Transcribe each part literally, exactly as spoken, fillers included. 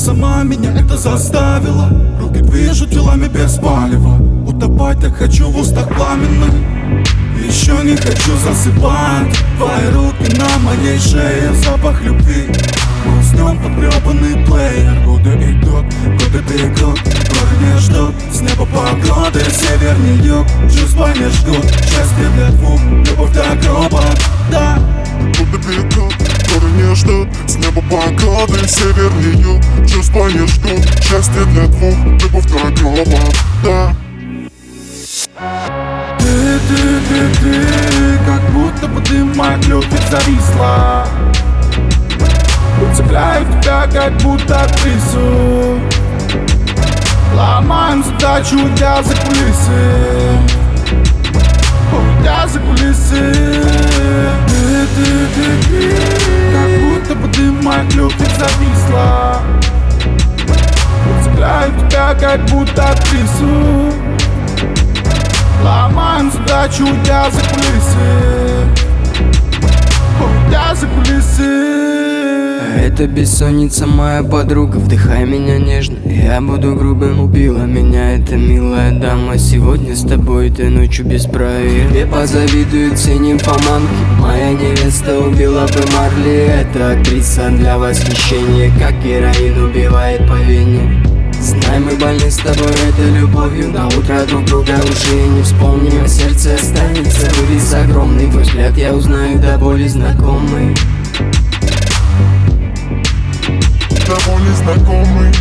сама меня это заставила. Руки движут телами без палева. Утопать так хочу в устах пламенных. Еще не хочу засыпать. Твои руки на моей шее, запах любви. Мы уснем под гребаный плеер. Годы идут, годы бегут, горы не ждут. С неба погоды, северный юг. Чувства не ждут, счастье для двух, любовь до гроба, да. Годы бегут, горы не ждут. С неба погоды, северный юг. Чувства не ждут, счастье для двух, любовь до гроба, да. Ты, ты, ты, ты, как будто бы ты в моих легких зависла. Уцепляю тебя, как будто актрису. Ломаем задачу, уйдя за кулисы. Уйдя за кулисы. Ты, ты, ты, ты, как будто бы ты в моих легких зависла. Уцепляю тебя, как будто актрису. Ломаем задачу, уйдя за кулисы. Уйдя за кулисы. Это бессонница, моя подруга, вдыхай меня нежно. Я буду грубым, убила меня эта милая дама. Сегодня с тобой этой ночью без правил. Тебе позавидуют все нимфоманки. Моя невеста убила бы Марли. Это актриса для восхищения, как героин убивает по вене. Знай, мы больны с тобой этой любовью. До утра друг друга уже не вспомним, а сердце останется вырез огромный. Твой взгляд я узнаю до боли знакомый. До боли знакомый.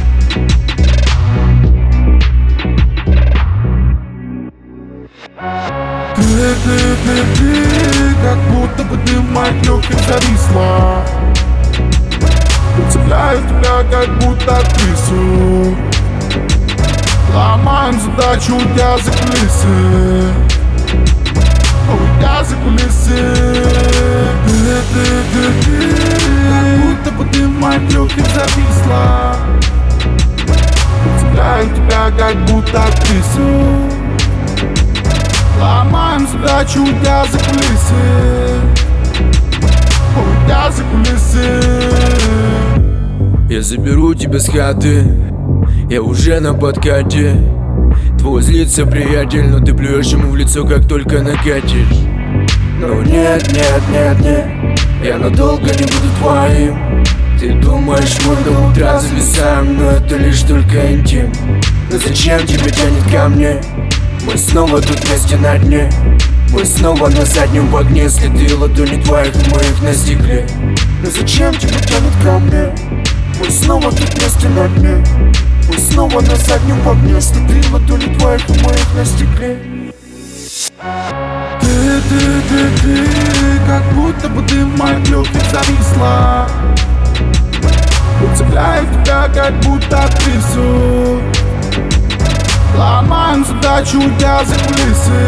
Ты, ты, ты, ты, как будто бы ты в моих легких зависла. Уцепляю тебя, как будто актрису. Ломаем задачу, уйдя за кулисы. Уйдя за кулисы. Ты, ты, ты, ты, как будто бы ты в моих легких зависла. Уцепляю тебя, как будто актрису. Ломаем задачу, уйдя за кулисы. Уйдя за кулисы. Я заберу тебя с хаты, я уже на подкате. Твой злится приятель, но ты плюешь ему в лицо, как только накатишь. Но нет, нет, нет, нет, я надолго не буду твоим. Ты думаешь, мы до утра зависаем, но это лишь только интим. Но зачем тебя тянет ко мне? Мы снова тут вместе на дне. Мы снова на заднем в огне. Следы ладони твоих моих на стекле. Но зачем тебя тянет ко мне? Мы снова тут вместе на дне. Мы снова на заднем в огне. Следы ладони твоих моих на стекле. Ты, ты, ты, ты, как будто бы ты в моих легких зависла. Уцепляю тебя, как будто актрису. Ломаем задачу, уйдя за кулисы.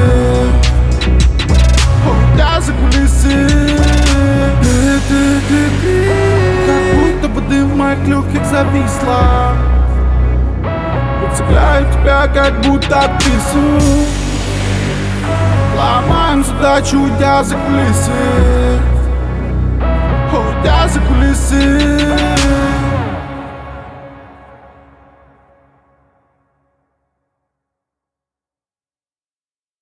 Уйдя за кулисы. Ты, ты, ты, ты, как будто бы ты в моих легких зависла. Уцепляю тебя, как будто актрису. Ломаем задачу, уйдя за кулисы. Уйдя за кулисы.